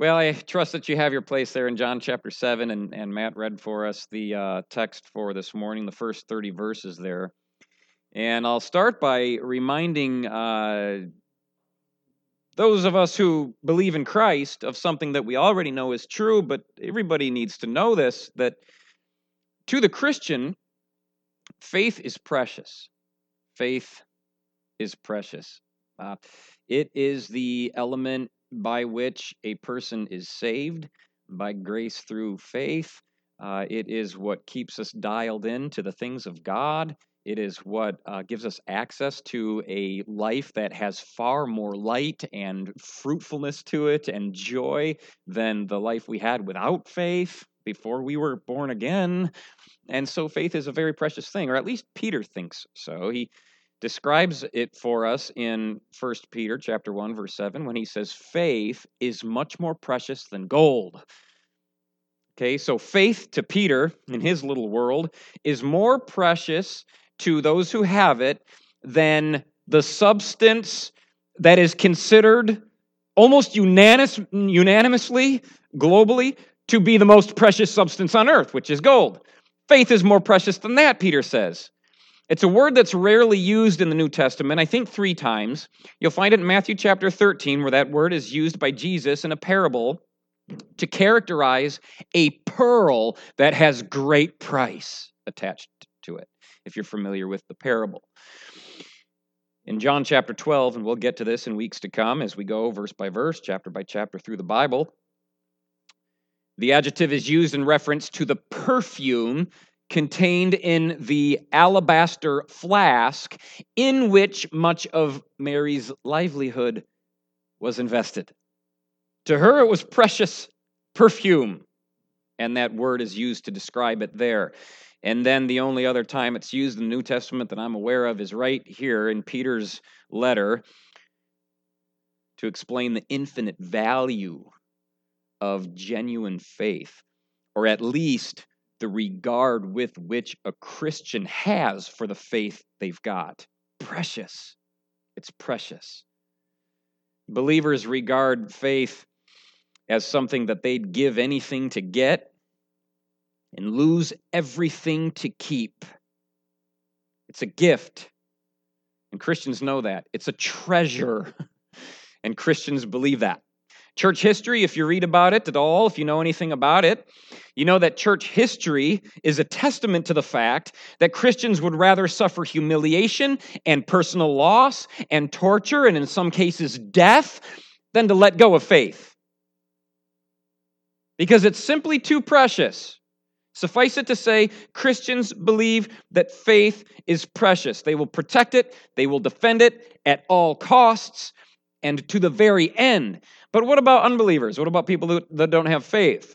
Well, I trust that you have your place there in John chapter 7, and Matt read for us the text for this morning, the first 30 verses there. And I'll start by reminding those of us who believe in Christ of something that we already know is true, but everybody needs to know this, that to the Christian, faith is precious. Faith is precious. It is the element by which a person is saved by grace through faith. It is what keeps us dialed in to the things of God. It is what gives us access to a life that has far more light and fruitfulness to it and joy than the life we had without faith before we were born again. And so faith is a very precious thing, or at least Peter thinks so. He describes it for us in 1 Peter chapter 1 verse 7 when he says faith is much more precious than gold. Okay, so faith to Peter in his little world is more precious to those who have it than the substance that is considered almost unanimously globally to be the most precious substance on earth, which is gold. Faith is more precious than that, Peter says. It's a word that's rarely used in the New Testament, I think 3 times. You'll find it in Matthew chapter 13, where that word is used by Jesus in a parable to characterize a pearl that has great price attached to it, if you're familiar with the parable. In John chapter 12, and we'll get to this in weeks to come as we go verse by verse, chapter by chapter through the Bible, the adjective is used in reference to the perfume contained in the alabaster flask in which much of Mary's livelihood was invested. To her, it was precious perfume, and that word is used to describe it there. And then the only other time it's used in the New Testament that I'm aware of is right here in Peter's letter to explain the infinite value of genuine faith, or at least the regard with which a Christian has for the faith they've got. Precious. It's precious. Believers regard faith as something that they'd give anything to get and lose everything to keep. It's a gift, and Christians know that. It's a treasure, and Christians believe that. Church history, if you read about it at all, if you know anything about it, you know that church history is a testament to the fact that Christians would rather suffer humiliation and personal loss and torture, and in some cases death, than to let go of faith. Because it's simply too precious. Suffice it to say, Christians believe that faith is precious. They will protect it, they will defend it at all costs, and to the very end. But what about unbelievers? What about people that don't have faith?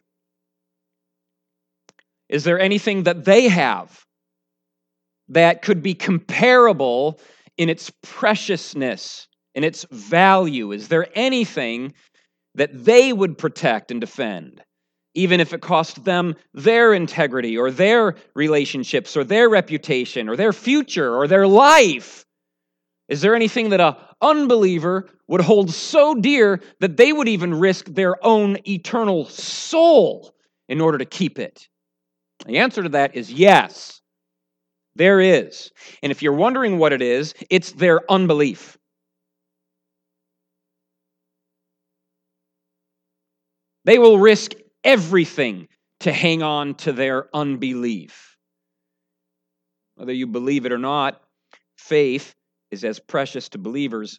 Is there anything that they have that could be comparable in its preciousness, in its value? Is there anything that they would protect and defend, even if it cost them their integrity or their relationships or their reputation or their future or their life? Is there anything that an unbeliever would hold so dear that they would even risk their own eternal soul in order to keep it? The answer to that is yes, there is. And if you're wondering what it is, it's their unbelief. They will risk everything to hang on to their unbelief. Whether you believe it or not, faith is as precious to believers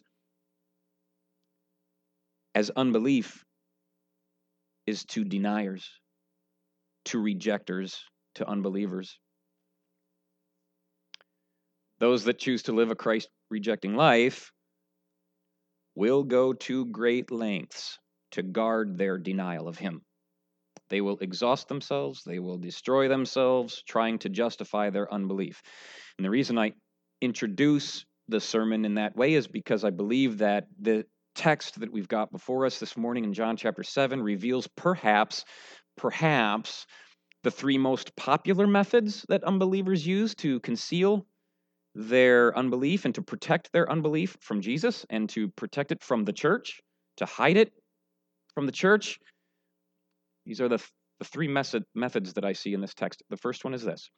as unbelief is to deniers, to rejectors, to unbelievers. Those that choose to live a Christ-rejecting life will go to great lengths to guard their denial of Him. They will exhaust themselves, they will destroy themselves, trying to justify their unbelief. And the reason I introduce the sermon in that way is because I believe that the text that we've got before us this morning in John chapter 7 reveals perhaps the 3 most popular methods that unbelievers use to conceal their unbelief and to protect their unbelief from Jesus and to protect it from the church, to hide it from the church. These are the three methods that I see in this text. The first one is this.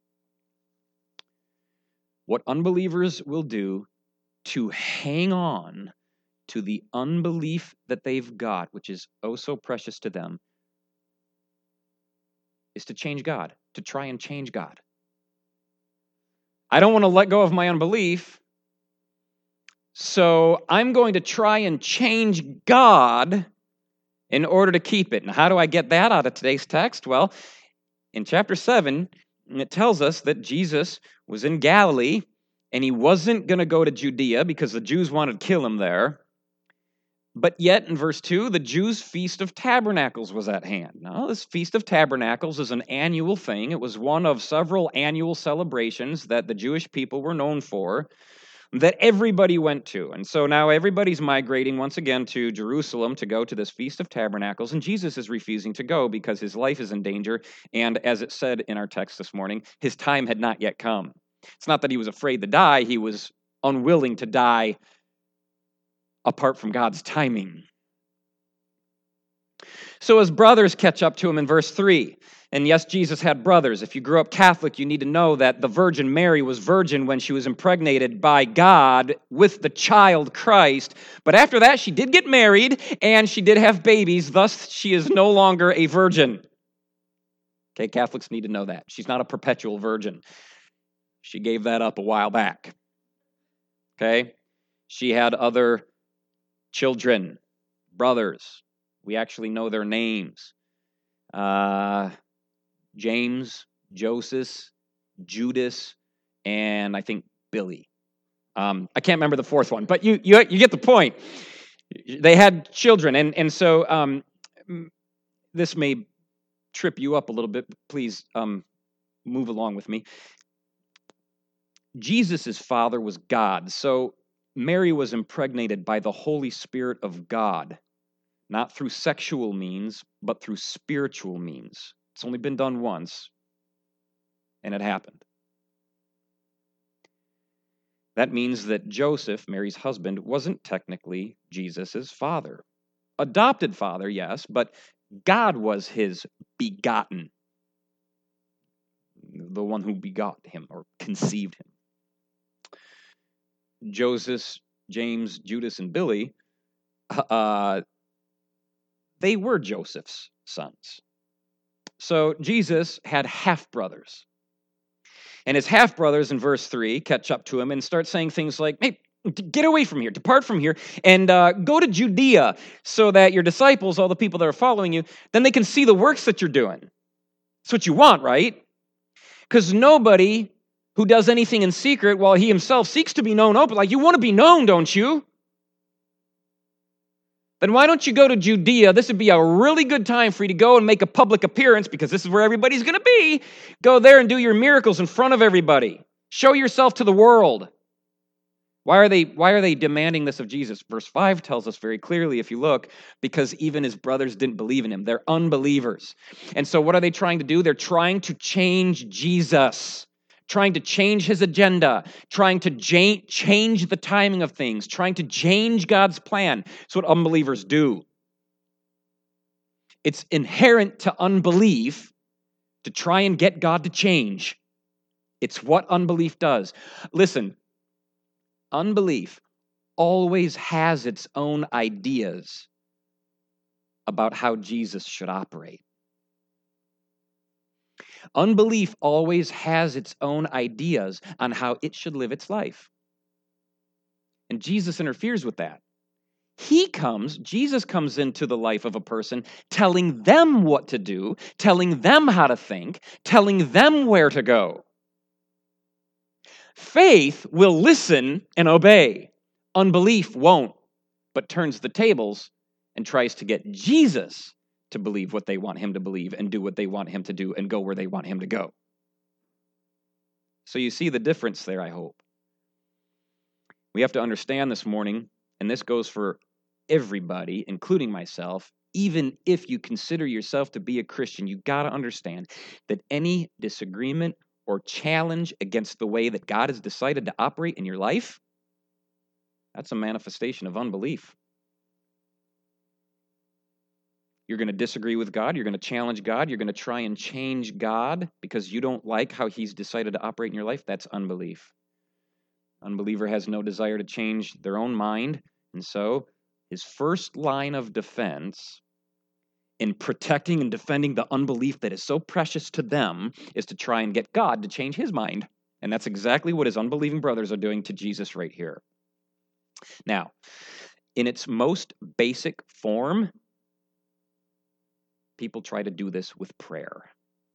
What unbelievers will do to hang on to the unbelief that they've got, which is oh so precious to them, is to change God, to try and change God. I don't want to let go of my unbelief, so I'm going to try and change God in order to keep it. And how do I get that out of today's text? Well, in chapter 7, it tells us that Jesus was in Galilee, and he wasn't going to go to Judea because the Jews wanted to kill him there. But yet, in verse 2, the Jews' Feast of Tabernacles was at hand. Now, this Feast of Tabernacles is an annual thing. It was one of several annual celebrations that the Jewish people were known for, that everybody went to. And so now everybody's migrating once again to Jerusalem to go to this Feast of Tabernacles, and Jesus is refusing to go because his life is in danger, and as it said in our text this morning, his time had not yet come. It's not that he was afraid to die, he was unwilling to die apart from God's timing. So his brothers catch up to him in verse 3. And yes, Jesus had brothers. If you grew up Catholic, you need to know that the Virgin Mary was virgin when she was impregnated by God with the child Christ. But after that, she did get married and she did have babies. Thus, she is no longer a virgin. Okay, Catholics need to know that. She's not a perpetual virgin. She gave that up a while back. Okay? She had other children, brothers. We actually know their names. James, Joseph, Judas, and I think Billy. I can't remember the fourth one, but you get the point. They had children, and so this may trip you up a little bit, but please move along with me. Jesus' father was God, so Mary was impregnated by the Holy Spirit of God, not through sexual means, but through spiritual means. It's only been done once, and it happened. That means that Joseph, Mary's husband, wasn't technically Jesus' father. Adopted father, yes, but God was his begotten, the one who begot him or conceived him. Joseph, James, Judas, and Billy, they were Joseph's sons. So Jesus had half-brothers. And his half-brothers in verse 3 catch up to him and start saying things like, hey, get away from here, depart from here, and go to Judea so that your disciples, all the people that are following you, then they can see the works that you're doing. That's what you want, right? Because nobody who does anything in secret while he himself seeks to be known open, like you want to be known, don't you? Then why don't you go to Judea? This would be a really good time for you to go and make a public appearance because this is where everybody's going to be. Go there and do your miracles in front of everybody. Show yourself to the world. Why are they demanding this of Jesus? Verse 5 tells us very clearly, if you look, because even his brothers didn't believe in him. They're unbelievers. And so what are they trying to do? They're trying to change Jesus. Trying to change his agenda, trying to change the timing of things, trying to change God's plan. That's what unbelievers do. It's inherent to unbelief to try and get God to change. It's what unbelief does. Listen, unbelief always has its own ideas about how Jesus should operate. Unbelief always has its own ideas on how it should live its life. And Jesus interferes with that. Jesus comes into the life of a person, telling them what to do, telling them how to think, telling them where to go. Faith will listen and obey. Unbelief won't, but turns the tables and tries to get Jesus to believe what they want him to believe and do what they want him to do and go where they want him to go. So you see the difference there, I hope. We have to understand this morning, and this goes for everybody, including myself, even if you consider yourself to be a Christian, you got to understand that any disagreement or challenge against the way that God has decided to operate in your life, that's a manifestation of unbelief. You're going to disagree with God. You're going to challenge God. You're going to try and change God because you don't like how he's decided to operate in your life. That's unbelief. Unbeliever has no desire to change their own mind. And so his first line of defense in protecting and defending the unbelief that is so precious to them is to try and get God to change his mind. And that's exactly what his unbelieving brothers are doing to Jesus right here. Now, in its most basic form, people try to do this with prayer.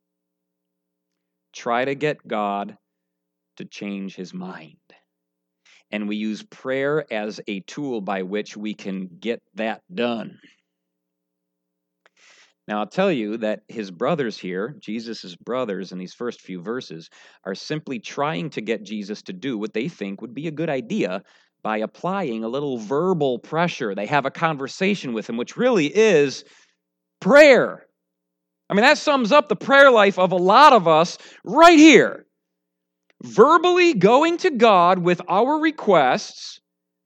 Try to get God to change his mind. And we use prayer as a tool by which we can get that done. Now, I'll tell you that his brothers here, Jesus' brothers in these first few verses, are simply trying to get Jesus to do what they think would be a good idea by applying a little verbal pressure. They have a conversation with him, which really is prayer. I mean, that sums up the prayer life of a lot of us right here. Verbally going to God with our requests,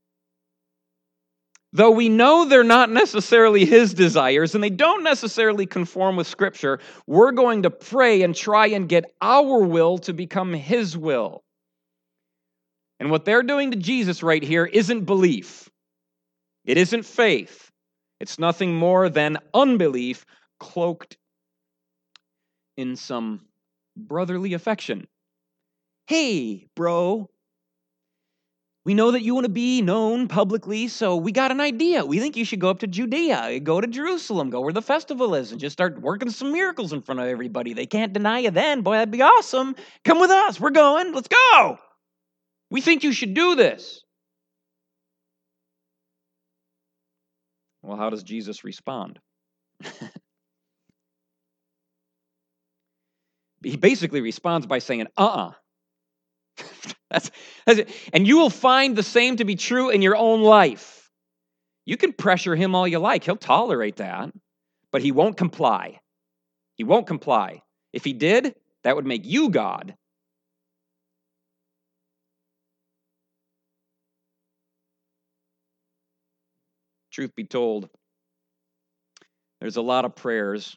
though we know they're not necessarily his desires and they don't necessarily conform with Scripture, we're going to pray and try and get our will to become his will. And what they're doing to Jesus right here isn't belief. It isn't faith. It's nothing more than unbelief cloaked in some brotherly affection. Hey, bro, we know that you want to be known publicly, so we got an idea. We think you should go up to Judea, go to Jerusalem, go where the festival is, and just start working some miracles in front of everybody. They can't deny you then. Boy, that'd be awesome. Come with us. We're going. Let's go. We think you should do this. Well, how does Jesus respond? He basically responds by saying, That's it. And you will find the same to be true in your own life. You can pressure him all you like. He'll tolerate that, but he won't comply. He won't comply. If he did, that would make you God. Truth be told, there's a lot of prayers,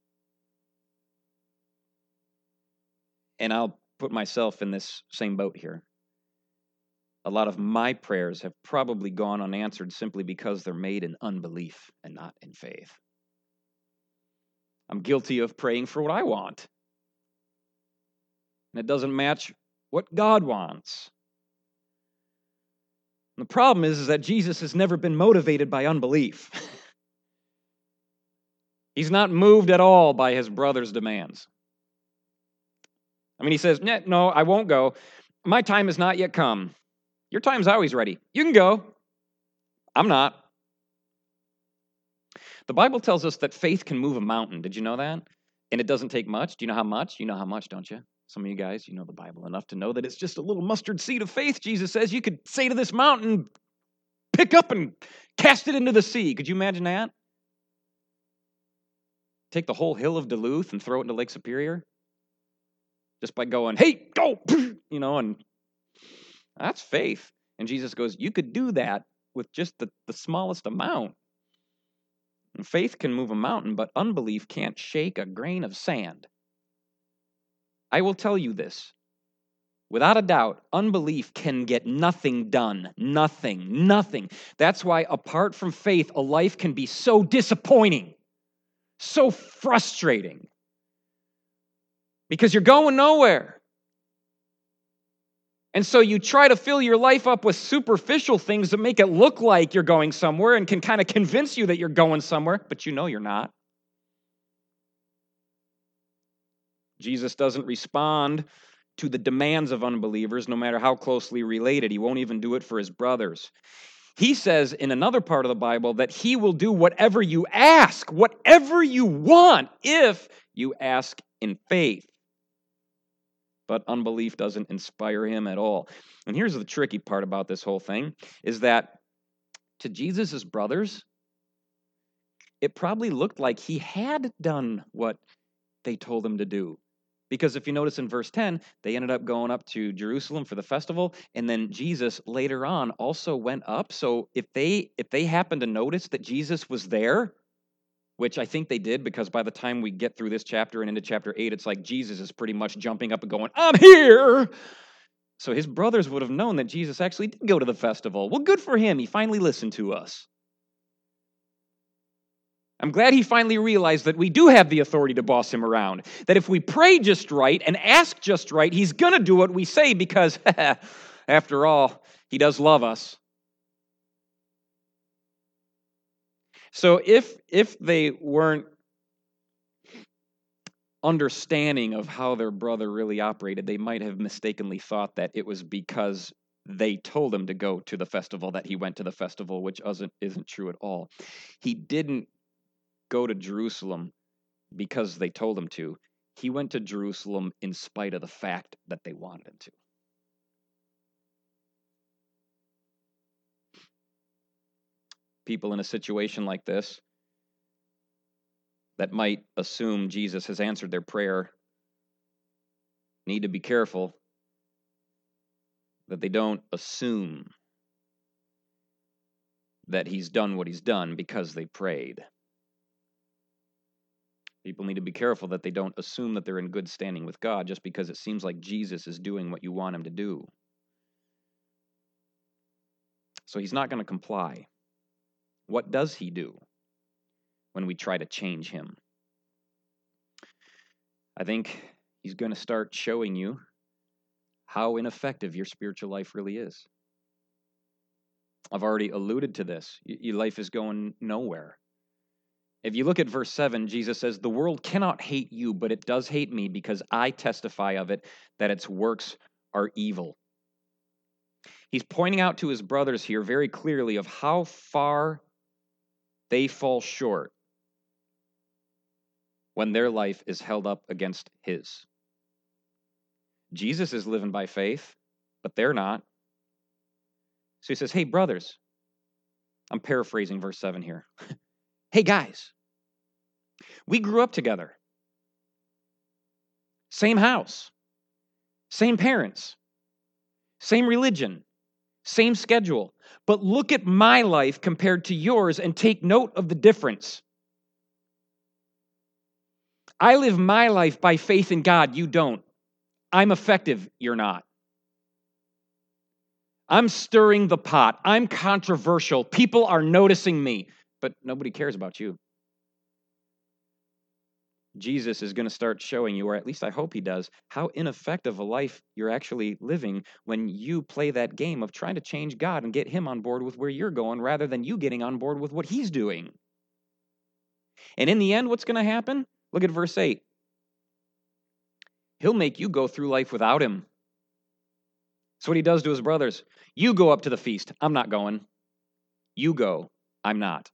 and I'll put myself in this same boat here. A lot of my prayers have probably gone unanswered simply because they're made in unbelief and not in faith. I'm guilty of praying for what I want, and it doesn't match what God wants. And the problem is that Jesus has never been motivated by unbelief. He's not moved at all by his brother's demands. I mean, he says, no, I won't go. My time has not yet come. Your time's always ready. You can go. I'm not. The Bible tells us that faith can move a mountain. Did you know that? And it doesn't take much. Do you know how much? You know how much, don't you? Some of you guys, you know the Bible enough to know that it's just a little mustard seed of faith. Jesus says you could say to this mountain, pick up and cast it into the sea. Could you imagine that? Take the whole hill of Duluth and throw it into Lake Superior? Just by going, hey, go, and that's faith. And Jesus goes, you could do that with just the smallest amount. And faith can move a mountain, but unbelief can't shake a grain of sand. I will tell you this. Without a doubt, unbelief can get nothing done. Nothing. That's why apart from faith, a life can be so disappointing, so frustrating. Because you're going nowhere. And so you try to fill your life up with superficial things that make it look like you're going somewhere and can kind of convince you that you're going somewhere, but you know you're not. Jesus doesn't respond to the demands of unbelievers, no matter how closely related. He won't even do it for his brothers. He says in another part of the Bible that he will do whatever you ask, whatever you want, if you ask in faith. But unbelief doesn't inspire him at all. And here's the tricky part about this whole thing, is that to Jesus' brothers, it probably looked like he had done what they told him to do. Because if you notice in verse 10, they ended up going up to Jerusalem for the festival, and then Jesus later on also went up. So if they happened to notice that Jesus was there, which I think they did, because by the time we get through this chapter and into chapter 8, it's like Jesus is pretty much jumping up and going, I'm here! So his brothers would have known that Jesus actually did go to the festival. Well, good for him. He finally listened to us. I'm glad he finally realized that we do have the authority to boss him around. That if we pray just right and ask just right, he's going to do what we say because, after all, he does love us. So if they weren't understanding of how their brother really operated, they might have mistakenly thought that it was because they told him to go to the festival that he went to the festival, which isn't true at all. He didn't go to Jerusalem because they told him to. He went to Jerusalem in spite of the fact that they wanted him to. People in a situation like this that might assume Jesus has answered their prayer need to be careful that they don't assume that he's done what he's done because they prayed. People need to be careful that they don't assume that they're in good standing with God just because it seems like Jesus is doing what you want him to do. So he's not going to comply. What does he do when we try to change him? I think he's going to start showing you how ineffective your spiritual life really is. I've already alluded to this. Your life is going nowhere. If you look at verse 7, Jesus says, the world cannot hate you, but it does hate me because I testify of it that its works are evil. He's pointing out to his brothers here very clearly of how far they fall short when their life is held up against his. Jesus is living by faith, but they're not. So he says, hey, brothers, I'm paraphrasing verse 7 here. Hey, guys, we grew up together. Same house, same parents, same religion, same schedule. But look at my life compared to yours and take note of the difference. I live my life by faith in God. You don't. I'm effective. You're not. I'm stirring the pot. I'm controversial. People are noticing me, but nobody cares about you. Jesus is going to start showing you, or at least I hope he does, how ineffective a life you're actually living when you play that game of trying to change God and get him on board with where you're going rather than you getting on board with what he's doing. And in the end, what's going to happen? Look at verse 8. He'll make you go through life without him. That's what he does to his brothers. You go up to the feast. I'm not going. You go. I'm not.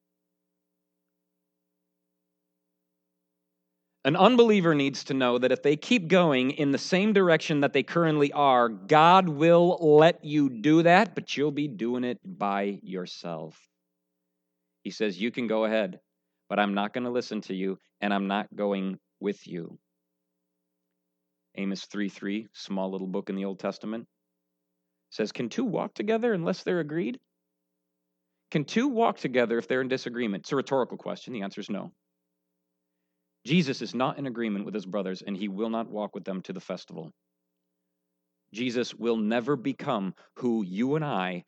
An unbeliever needs to know that if they keep going in the same direction that they currently are, God will let you do that, but you'll be doing it by yourself. He says, you can go ahead, but I'm not going to listen to you, and I'm not going with you. Amos 3:3, small little book in the Old Testament, says, can two walk together unless they're agreed? Can two walk together if they're in disagreement? It's a rhetorical question. The answer is no. Jesus is not in agreement with his brothers, and he will not walk with them to the festival. Jesus will never become who you and I,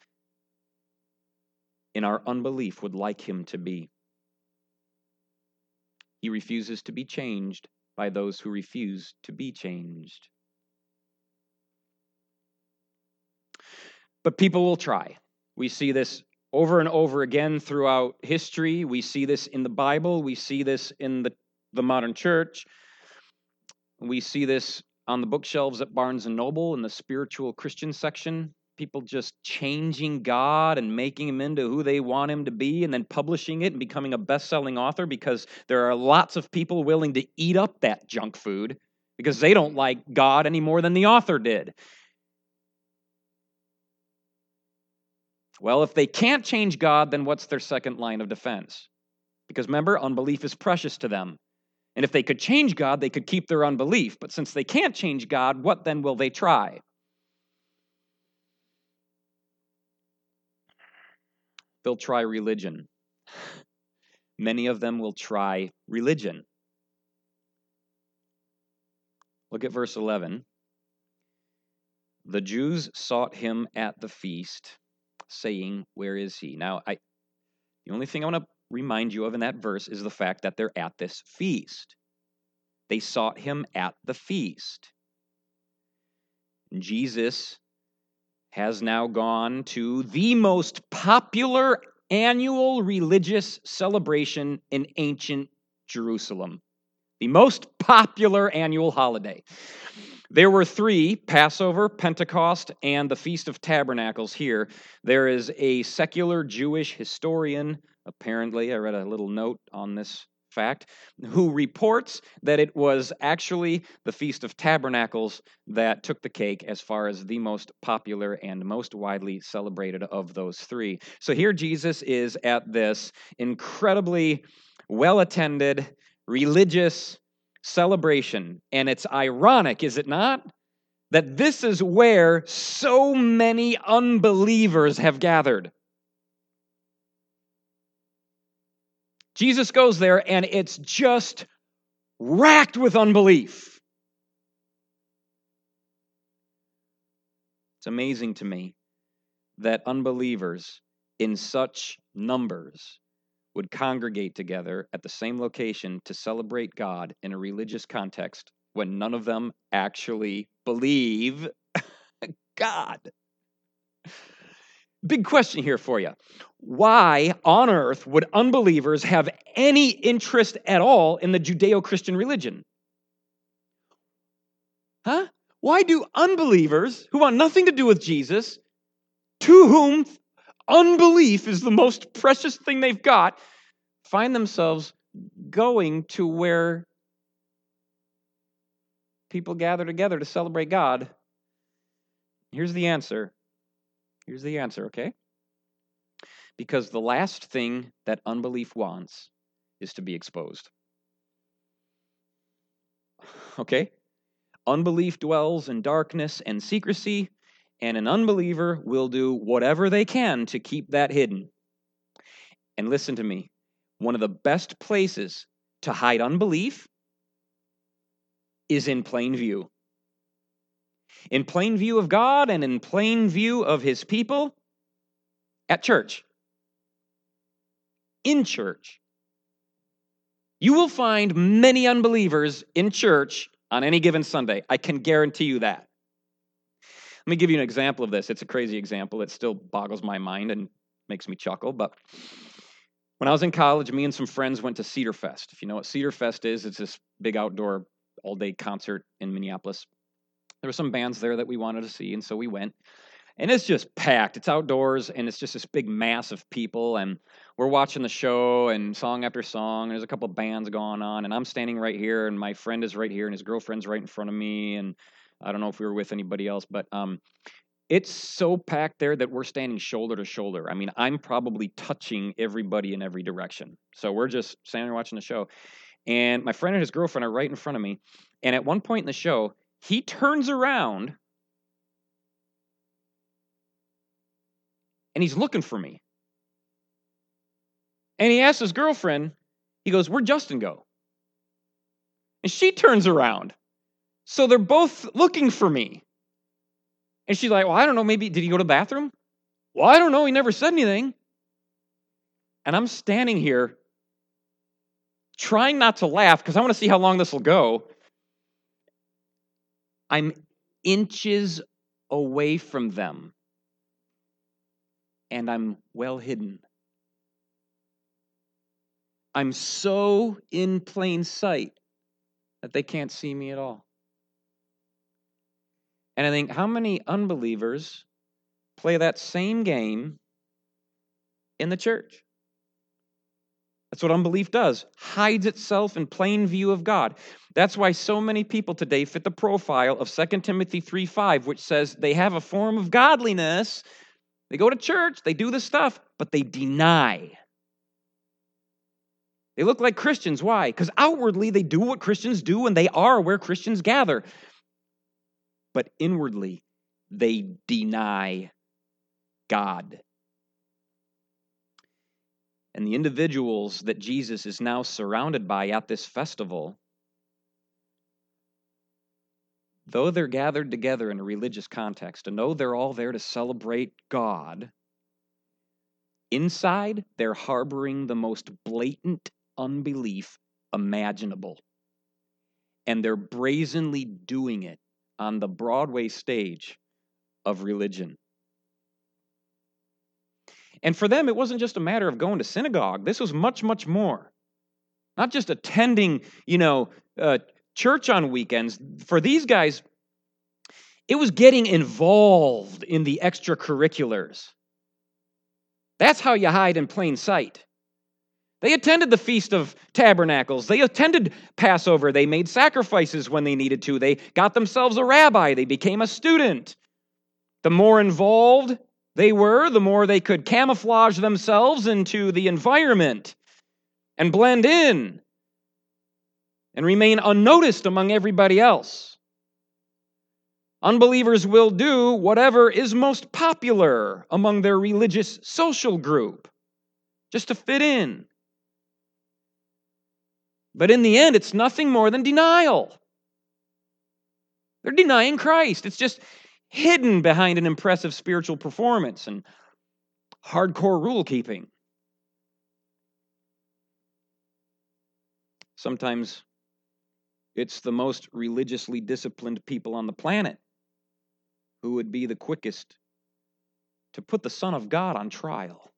in our unbelief, would like him to be. He refuses to be changed by those who refuse to be changed. But people will try. We see this over and over again throughout history. We see this in the Bible. We see this in the modern church. We see this on the bookshelves at Barnes & Noble in the spiritual Christian section. People just changing God and making him into who they want him to be and then publishing it and becoming a best-selling author because there are lots of people willing to eat up that junk food because they don't like God any more than the author did. Well, if they can't change God, then what's their second line of defense? Because remember, unbelief is precious to them. And if they could change God, they could keep their unbelief. But since they can't change God, what then will they try? They'll try religion. Many of them will try religion. Look at verse 11. The Jews sought him at the feast, saying, "Where is he?" Now, the only thing I want to remind you of in that verse is the fact that they're at this feast. They sought him at the feast. Jesus has now gone to the most popular annual religious celebration in ancient Jerusalem. The most popular annual holiday. There were 3, Passover, Pentecost, and the Feast of Tabernacles here. There is a secular Jewish historian, apparently, I read a little note on this fact, who reports that it was actually the Feast of Tabernacles that took the cake as far as the most popular and most widely celebrated of those 3. So here Jesus is at this incredibly well-attended, religious celebration. And it's ironic, is it not, that this is where so many unbelievers have gathered. Jesus goes there and it's just racked with unbelief. It's amazing to me that unbelievers in such numbers would congregate together at the same location to celebrate God in a religious context when none of them actually believe God. Big question here for you. Why on earth would unbelievers have any interest at all in the Judeo-Christian religion? Huh? Why do unbelievers who want nothing to do with Jesus, to whom unbelief is the most precious thing they've got, find themselves going to where people gather together to celebrate God? Here's the answer. Here's the answer, okay? Because the last thing that unbelief wants is to be exposed. Okay? Unbelief dwells in darkness and secrecy, and an unbeliever will do whatever they can to keep that hidden. And listen to me. One of the best places to hide unbelief is in plain view. In plain view of God and in plain view of his people at church. In church. You will find many unbelievers in church on any given Sunday. I can guarantee you that. Let me give you an example of this. It's a crazy example. It still boggles my mind and makes me chuckle. But when I was in college, me and some friends went to Cedar Fest. If you know what Cedar Fest is, it's this big outdoor all-day concert in Minneapolis. There were some bands there that we wanted to see, and so we went. And it's just packed. It's outdoors, and it's just this big mass of people, and we're watching the show, and song after song, and there's a couple bands going on, and I'm standing right here, and my friend is right here, and his girlfriend's right in front of me, and I don't know if we were with anybody else, but it's so packed there that we're standing shoulder to shoulder. I mean, I'm probably touching everybody in every direction. So we're just standing there watching the show, and my friend and his girlfriend are right in front of me, and at one point in the show, he turns around, and he's looking for me. And he asks his girlfriend, he goes, "Where'd Justin go?" And she turns around. So they're both looking for me. And she's like, "Well, I don't know, maybe, did he go to the bathroom?" "Well, I don't know, he never said anything." And I'm standing here trying not to laugh because I want to see how long this will go. I'm inches away from them. And I'm well hidden. I'm so in plain sight that they can't see me at all. And I think, how many unbelievers play that same game in the church? That's what unbelief does. Hides itself in plain view of God. That's why so many people today fit the profile of 2 Timothy 3:5, which says they have a form of godliness. They go to church, they do this stuff, but they deny. They look like Christians. Why? Because outwardly they do what Christians do and they are where Christians gather. But inwardly, they deny God. And the individuals that Jesus is now surrounded by at this festival, though they're gathered together in a religious context, and though they're all there to celebrate God, inside they're harboring the most blatant unbelief imaginable. And they're brazenly doing it on the Broadway stage of religion. And for them, it wasn't just a matter of going to synagogue. This was much, much more. Not just attending, church on weekends. For these guys, it was getting involved in the extracurriculars. That's how you hide in plain sight. They attended the Feast of Tabernacles. They attended Passover. They made sacrifices when they needed to. They got themselves a rabbi. They became a student. The more involved they were, the more they could camouflage themselves into the environment and blend in and remain unnoticed among everybody else. Unbelievers will do whatever is most popular among their religious social group just to fit in. But in the end, it's nothing more than denial. They're denying Christ. It's just hidden behind an impressive spiritual performance and hardcore rule keeping. Sometimes it's the most religiously disciplined people on the planet who would be the quickest to put the Son of God on trial.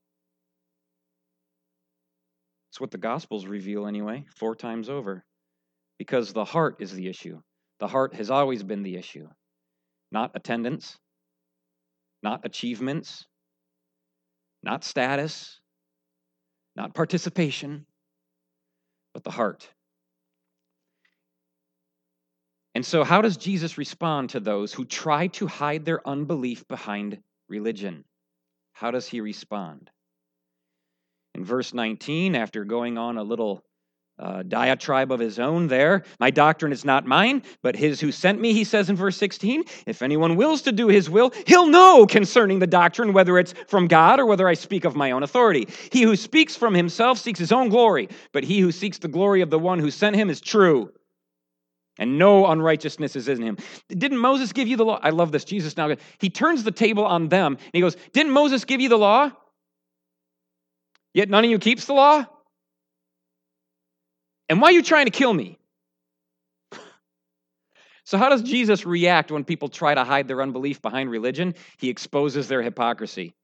That's what the Gospels reveal anyway, 4 times over. Because the heart is the issue. The heart has always been the issue. Not attendance, not achievements, not status, not participation, but the heart. And so how does Jesus respond to those who try to hide their unbelief behind religion? How does he respond? In verse 19, after going on a little diatribe of his own there, my doctrine is not mine, but his who sent me, he says in verse 16, if anyone wills to do his will, he'll know concerning the doctrine, whether it's from God or whether I speak of my own authority. He who speaks from himself seeks his own glory, but he who seeks the glory of the one who sent him is true, and no unrighteousness is in him. Didn't Moses give you the law? I love this. Jesus now, he turns the table on them, and he goes, didn't Moses give you the law? Yet none of you keeps the law? And why are you trying to kill me? So how does Jesus react when people try to hide their unbelief behind religion? He exposes their hypocrisy.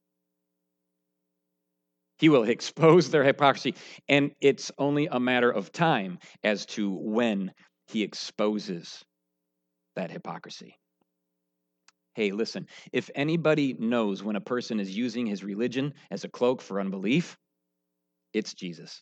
He will expose their hypocrisy. And it's only a matter of time as to when he exposes that hypocrisy. Hey, listen, if anybody knows when a person is using his religion as a cloak for unbelief, it's Jesus.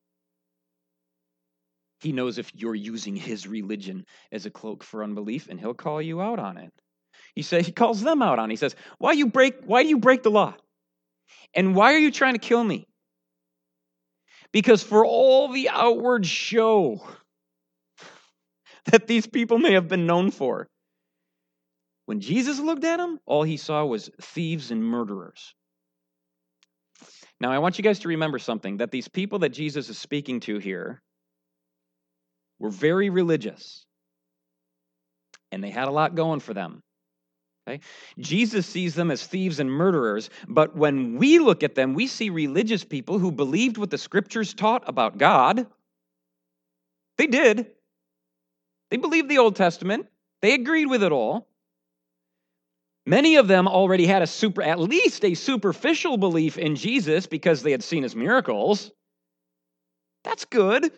He knows if you're using his religion as a cloak for unbelief, and he'll call you out on it. He calls them out on it. He says, why do you break the law? And why are you trying to kill me? Because for all the outward show that these people may have been known for, when Jesus looked at them, all he saw was thieves and murderers. Now, I want you guys to remember something, that these people that Jesus is speaking to here were very religious, and they had a lot going for them. Okay? Jesus sees them as thieves and murderers, but when we look at them, we see religious people who believed what the scriptures taught about God. They did. They believed the Old Testament. They agreed with it all. Many of them already had at least a superficial belief in Jesus because they had seen his miracles. That's good.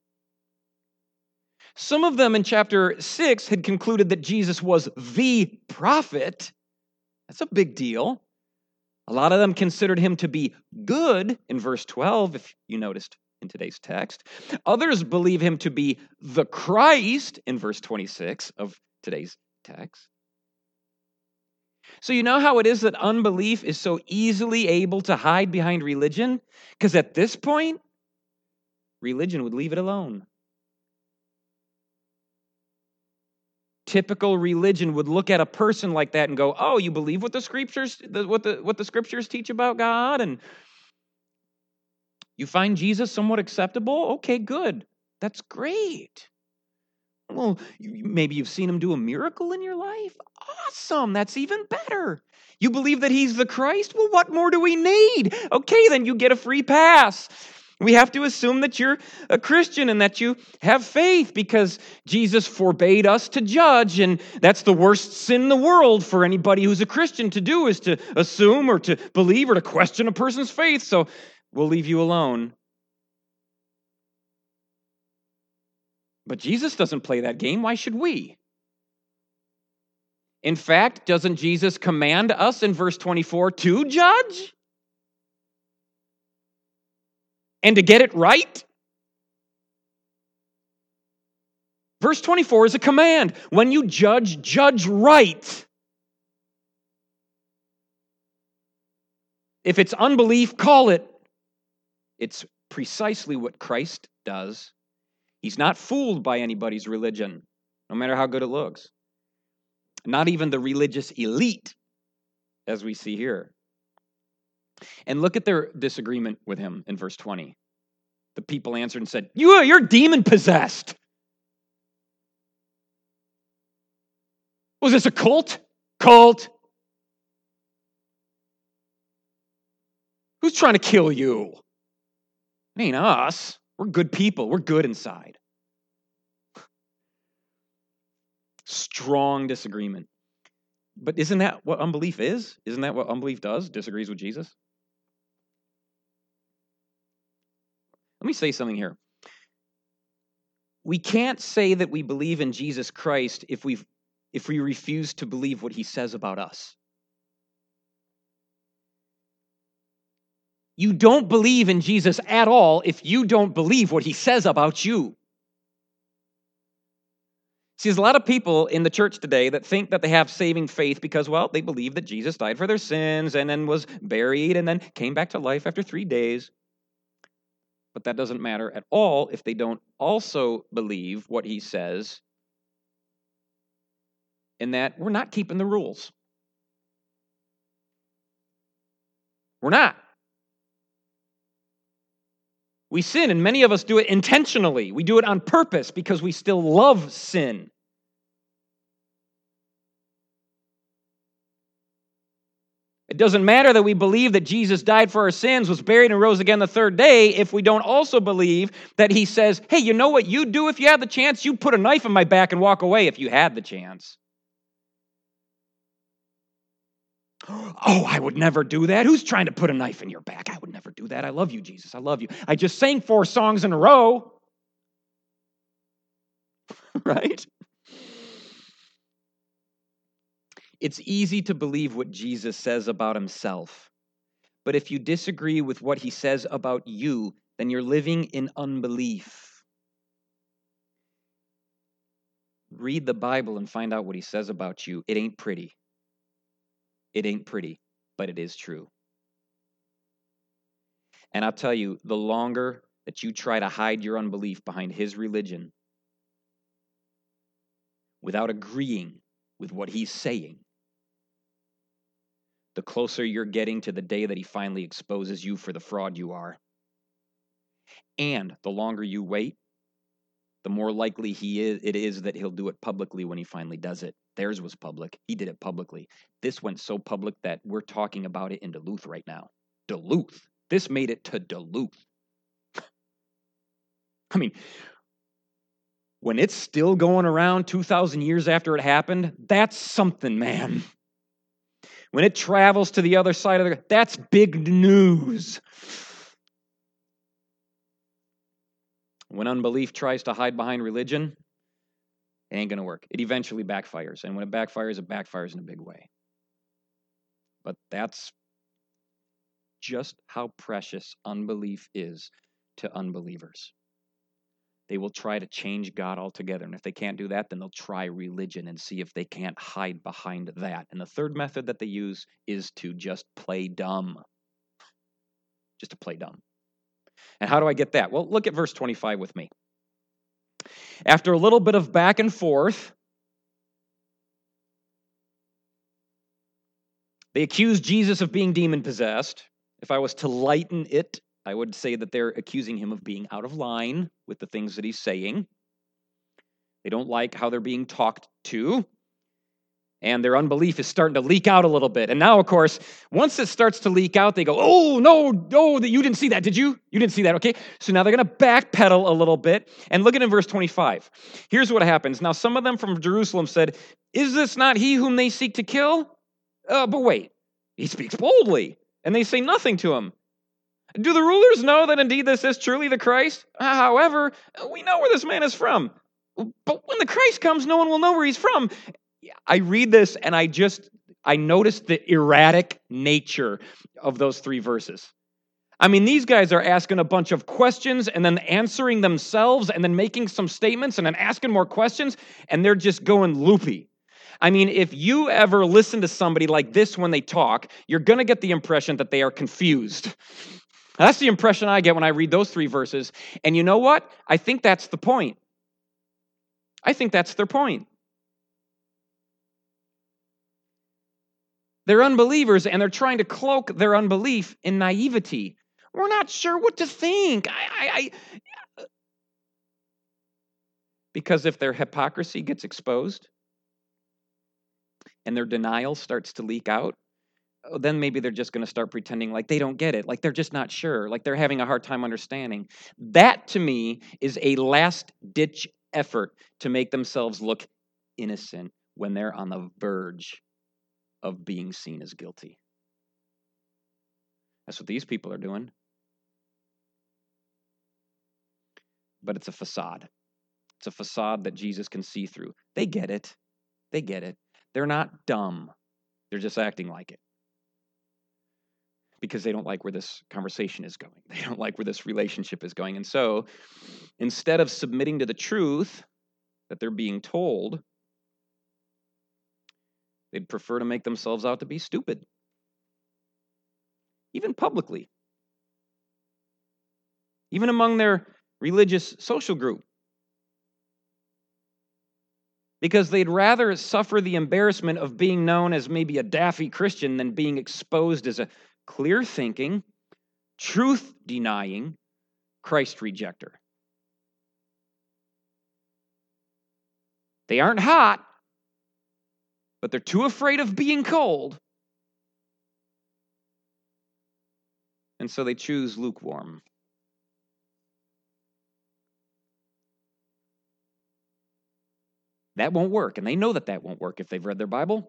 Some of them in chapter 6 had concluded that Jesus was the prophet. That's a big deal. A lot of them considered him to be good in verse 12, if you noticed in today's text. Others believe him to be the Christ in verse 26 of today's text. So you know how it is that unbelief is so easily able to hide behind religion? Because at this point, religion would leave it alone. Typical religion would look at a person like that and go, "Oh, you believe what the scriptures, what the scriptures teach about God?" And You find Jesus somewhat acceptable? Okay, good. That's great. Well, maybe you've seen him do a miracle in your life? Awesome. That's even better. You believe that he's the Christ? Well, what more do we need? Okay, then you get a free pass. We have to assume that you're a Christian and that you have faith because Jesus forbade us to judge, and that's the worst sin in the world for anybody who's a Christian to do, is to assume or to believe or to question a person's faith. So we'll leave you alone. But Jesus doesn't play that game. Why should we? In fact, doesn't Jesus command us in verse 24 to judge? And to get it right? Verse 24 is a command. When you judge, judge right. If it's unbelief, call it. It's precisely what Christ does. He's not fooled by anybody's religion, no matter how good it looks. Not even the religious elite, as we see here. And look at their disagreement with him in verse 20. The people answered and said, You're demon-possessed. Was this a cult? Cult. Who's trying to kill you? It ain't us. We're good people. We're good inside. Strong disagreement. But isn't that what unbelief is? Isn't that what unbelief does? Disagrees with Jesus? Let me say something here. We can't say that we believe in Jesus Christ if we refuse to believe what he says about us. You don't believe in Jesus at all if you don't believe what he says about you. See, there's a lot of people in the church today that think that they have saving faith because, well, they believe that Jesus died for their sins and then was buried and then came back to life after 3 days. But that doesn't matter at all if they don't also believe what he says, in that we're not keeping the rules. We're not. We sin, and many of us do it intentionally. We do it on purpose because we still love sin. It doesn't matter that we believe that Jesus died for our sins, was buried, and rose again the third day if we don't also believe that he says, hey, you know what you'd do if you had the chance? You'd put a knife in my back and walk away if you had the chance. Oh, I would never do that. Who's trying to put a knife in your back? I would never do that. I love you, Jesus. I love you. I just sang 4 songs in a row. Right? It's easy to believe what Jesus says about himself. But if you disagree with what he says about you, then you're living in unbelief. Read the Bible and find out what he says about you. It ain't pretty. It ain't pretty, but it is true. And I'll tell you, the longer that you try to hide your unbelief behind his religion without agreeing with what he's saying, the closer you're getting to the day that he finally exposes you for the fraud you are. And the longer you wait, the more likely it is that he'll do it publicly when he finally does it. Theirs was public. He did it publicly. This went so public that we're talking about it in Duluth right now. Duluth. This made it to Duluth. I mean, when it's still going around 2,000 years after it happened, that's something, man. When it travels to the other side of that's big news. When unbelief tries to hide behind religion, it ain't going to work. It eventually backfires. And when it backfires in a big way. But that's just how precious unbelief is to unbelievers. They will try to change God altogether. And if they can't do that, then they'll try religion and see if they can't hide behind that. And the third method that they use is to just play dumb. Just to play dumb. And how do I get that? Well, look at verse 25 with me. After a little bit of back and forth, they accuse Jesus of being demon-possessed. If I was to lighten it I would say that they're accusing him of being out of line with the things that he's saying. They don't like how they're being talked to. And their unbelief is starting to leak out a little bit. And now, of course, once it starts to leak out, they go, oh, no, you didn't see that, did you? You didn't see that, okay? So now they're going to backpedal a little bit. And look at in verse 25. Here's what happens. Now, some of them from Jerusalem said, is this not he whom they seek to kill? But wait, he speaks boldly, and they say nothing to him. Do the rulers know that indeed this is truly the Christ? However, we know where this man is from. But when the Christ comes, no one will know where he's from. I read this and I noticed the erratic nature of those 3 verses. I mean, these guys are asking a bunch of questions and then answering themselves and then making some statements and then asking more questions, and they're just going loopy. I mean, if you ever listen to somebody like this when they talk, you're going to get the impression that they are confused. That's the impression I get when I read those 3 verses. And you know what? I think that's the point. I think that's their point. They're unbelievers, and they're trying to cloak their unbelief in naivety. We're not sure what to think. Because if their hypocrisy gets exposed and their denial starts to leak out, then maybe they're just going to start pretending like they don't get it, like they're just not sure, like they're having a hard time understanding. That, to me, is a last-ditch effort to make themselves look innocent when they're on the verge of being seen as guilty. That's what these people are doing. But it's a facade. It's a facade that Jesus can see through. They get it. They get it. They're not dumb. They're just acting like it. Because they don't like where this conversation is going. They don't like where this relationship is going. And so, instead of submitting to the truth that they're being told, they'd prefer to make themselves out to be stupid. Even publicly. Even among their religious social group. Because they'd rather suffer the embarrassment of being known as maybe a daffy Christian than being exposed as a clear-thinking, truth-denying Christ rejecter. They aren't hot, but they're too afraid of being cold. And so they choose lukewarm. That won't work, and they know that won't work if they've read their Bible.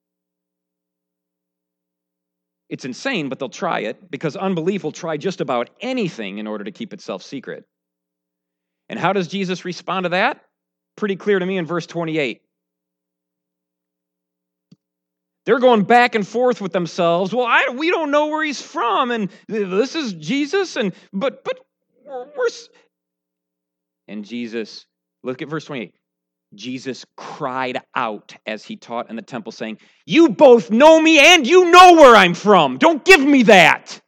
It's insane, but they'll try it, because unbelief will try just about anything in order to keep itself secret. And how does Jesus respond to that? Pretty clear to me in verse 28. They're going back and forth with themselves. Well, we don't know where he's from, and this is Jesus, but we're... And Jesus, look at verse 28. Jesus cried out as he taught in the temple, saying, you both know me and you know where I'm from. Don't give me that.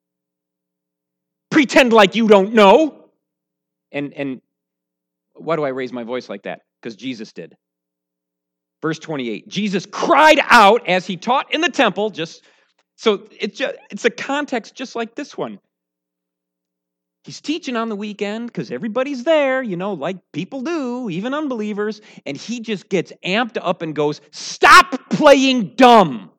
Pretend like you don't know. And why do I raise my voice like that? Because Jesus did. Verse 28, Jesus cried out as he taught in the temple, so it's a context just like this one. He's teaching on the weekend because everybody's there, like people do, even unbelievers, and he just gets amped up and goes, stop playing dumb.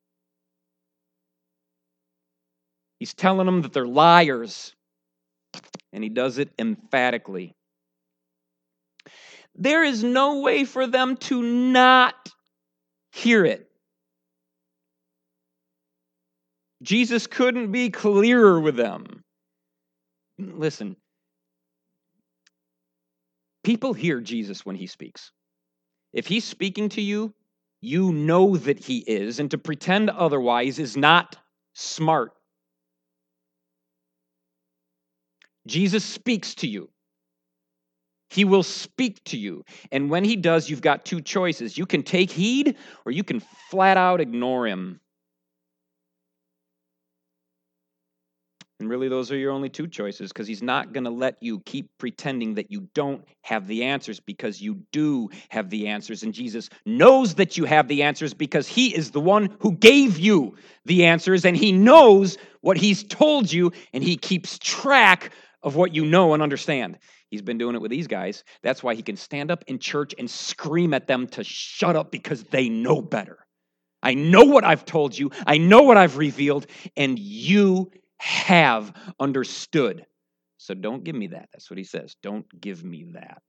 He's telling them that they're liars, and he does it emphatically. There is no way for them to not hear it. Jesus couldn't be clearer with them. Listen, people hear Jesus when he speaks. If he's speaking to you, you know that he is, and to pretend otherwise is not smart. Jesus speaks to you. He will speak to you. And when he does, you've got 2 choices. You can take heed, or you can flat out ignore him. And really, those are your only two choices, because he's not going to let you keep pretending that you don't have the answers, because you do have the answers. And Jesus knows that you have the answers because he is the one who gave you the answers, and he knows what he's told you, and he keeps track of what you know and understand. He's been doing it with these guys. That's why he can stand up in church and scream at them to shut up, because they know better. I know what I've told you. I know what I've revealed, and you have understood. So don't give me that. That's what he says. Don't give me that.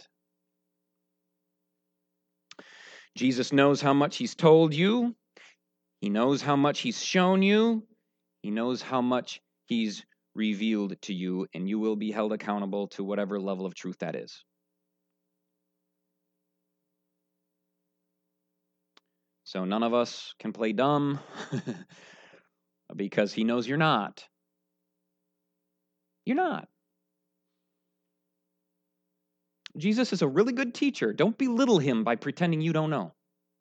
Jesus knows how much he's told you. He knows how much he's shown you. He knows how much he's revealed to you, and you will be held accountable to whatever level of truth that is. So none of us can play dumb because he knows you're not. You're not. Jesus is a really good teacher. Don't belittle him by pretending you don't know.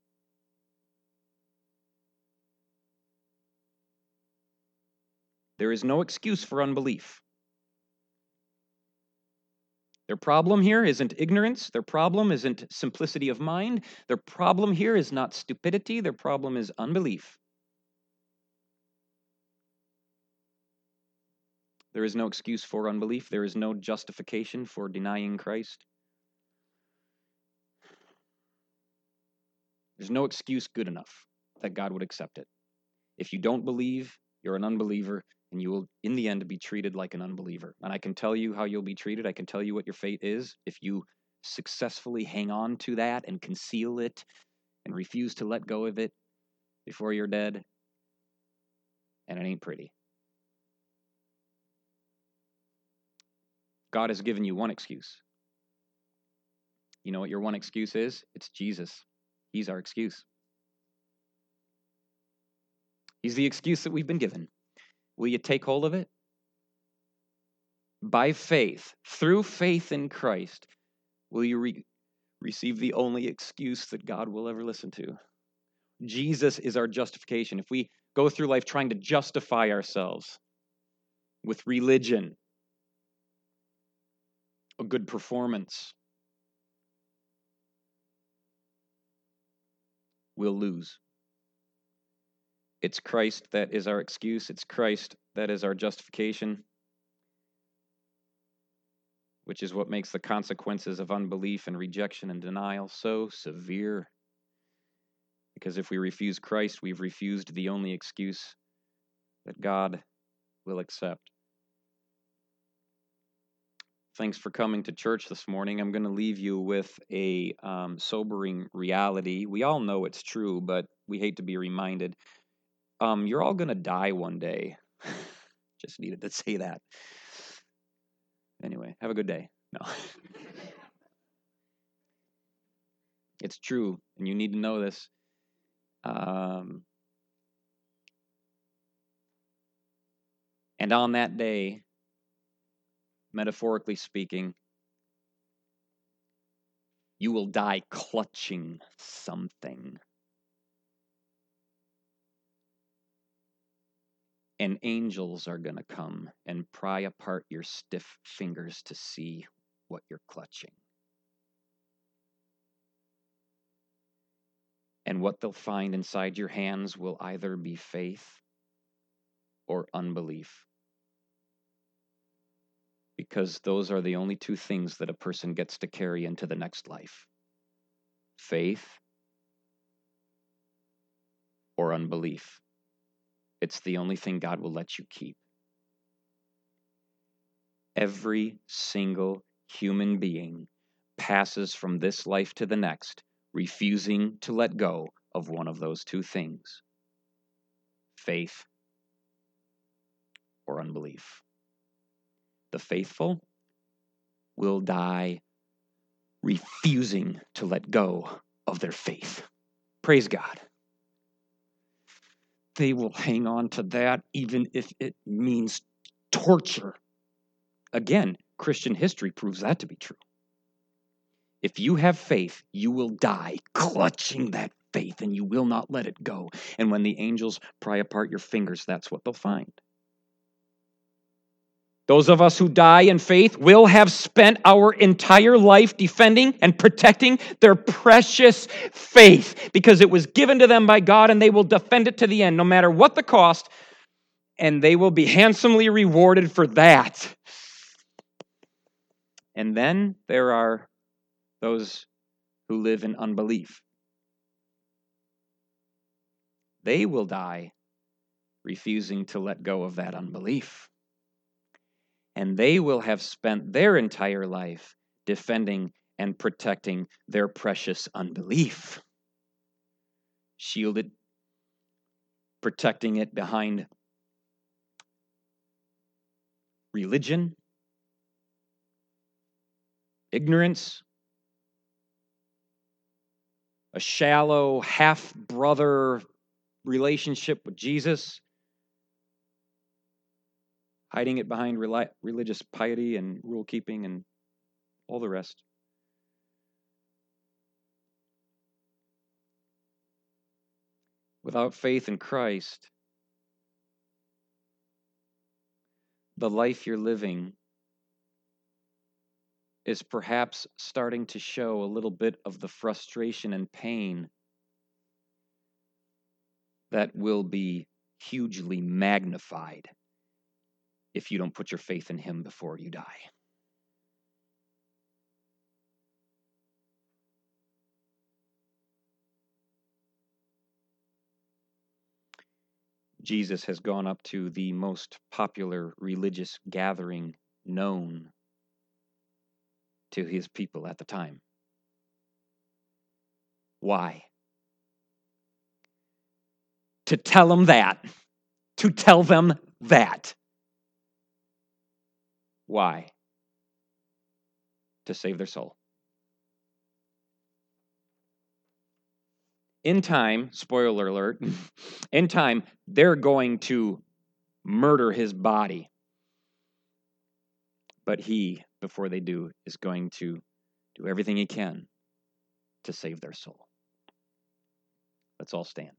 There is no excuse for unbelief. Their problem here isn't ignorance. Their problem isn't simplicity of mind. Their problem here is not stupidity. Their problem is unbelief. There is no excuse for unbelief. There is no justification for denying Christ. There's no excuse good enough that God would accept it. If you don't believe, you're an unbeliever, and you will, in the end, be treated like an unbeliever. And I can tell you how you'll be treated. I can tell you what your fate is if you successfully hang on to that and conceal it and refuse to let go of it before you're dead. And it ain't pretty. God has given you one excuse. You know what your one excuse is? It's Jesus. He's our excuse. He's the excuse that we've been given. Will you take hold of it? By faith, through faith in Christ, will you receive the only excuse that God will ever listen to? Jesus is our justification. If we go through life trying to justify ourselves with religion, a good performance, we'll lose. It's Christ that is our excuse. It's Christ that is our justification, which is what makes the consequences of unbelief and rejection and denial so severe. Because if we refuse Christ, we've refused the only excuse that God will accept. Thanks for coming to church this morning. I'm going to leave you with a sobering reality. We all know it's true, but we hate to be reminded. You're all going to die one day. Just needed to say that. Anyway, have a good day. No. It's true, and you need to know this. And on that day, metaphorically speaking, you will die clutching something. And angels are going to come and pry apart your stiff fingers to see what you're clutching. And what they'll find inside your hands will either be faith or unbelief. Because those are the only two things that a person gets to carry into the next life. Faith or unbelief. It's the only thing God will let you keep. Every single human being passes from this life to the next, refusing to let go of one of those two things. Faith or unbelief. The faithful will die refusing to let go of their faith. Praise God. They will hang on to that even if it means torture. Again, Christian history proves that to be true. If you have faith, you will die clutching that faith and you will not let it go. And when the angels pry apart your fingers, that's what they'll find. Those of us who die in faith will have spent our entire life defending and protecting their precious faith because it was given to them by God, and they will defend it to the end, no matter what the cost, and they will be handsomely rewarded for that. And then there are those who live in unbelief. They will die refusing to let go of that unbelief. And they will have spent their entire life defending and protecting their precious unbelief. Shielded, protecting it behind religion, ignorance, a shallow half-brother relationship with Jesus, hiding it behind religious piety and rule-keeping and all the rest. Without faith in Christ, the life you're living is perhaps starting to show a little bit of the frustration and pain that will be hugely magnified if you don't put your faith in Him before you die. Jesus has gone up to the most popular religious gathering known to His people at the time. Why? To tell them that. To tell them that. Why? To save their soul. In time, spoiler alert, in time, they're going to murder His body. But He, before they do, is going to do everything He can to save their soul. Let's all stand.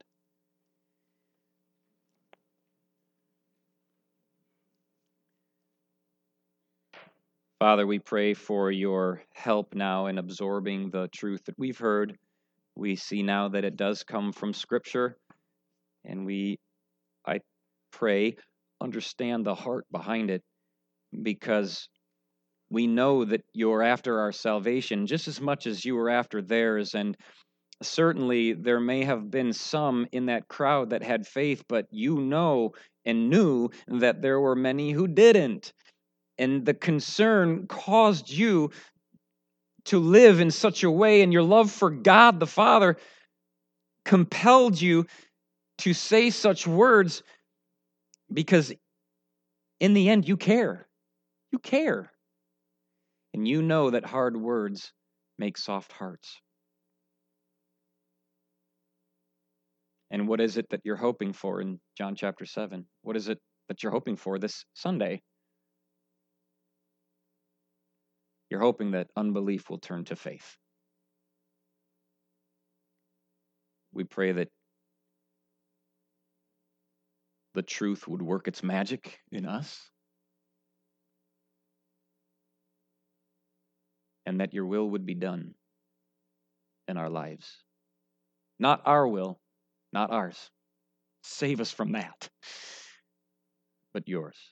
Father, we pray for your help now in absorbing the truth that we've heard. We see now that it does come from Scripture, and I pray, understand the heart behind it, because we know that you're after our salvation just as much as you were after theirs, and certainly there may have been some in that crowd that had faith, but you know and knew that there were many who didn't. And the concern caused you to live in such a way, and your love for God the Father compelled you to say such words because in the end you care. You care. And you know that hard words make soft hearts. And what is it that you're hoping for in John chapter 7? What is it that you're hoping for this Sunday? You're hoping that unbelief will turn to faith. We pray that the truth would work its magic in us, and that your will would be done in our lives. Not our will, not ours. Save us from that, but yours.